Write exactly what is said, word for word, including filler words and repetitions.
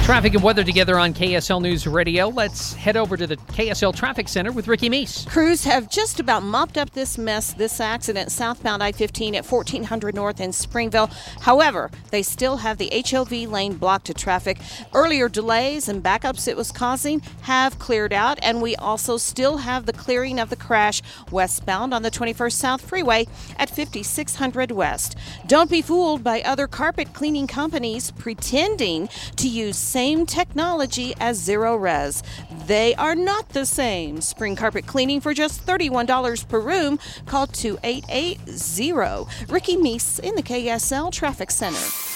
Traffic and weather together on K S L News Radio. Let's head over to the K S L Traffic Center with Ricky Meese. Crews have just about mopped up this mess, this accident southbound I fifteen at fourteen hundred North in Springville. However, they still have the H O V lane blocked to traffic. Earlier delays and backups it was causing have cleared out, and we also still have the clearing of the crash westbound on the twenty-first South Freeway at fifty-six hundred West. Don't be fooled by other carpet cleaning companies pretending to use same technology as Zero Res. They are not the same. Spring carpet cleaning for just thirty-one dollars per room. Call two eight eight zero. Ricky Meese in the K S L Traffic Center.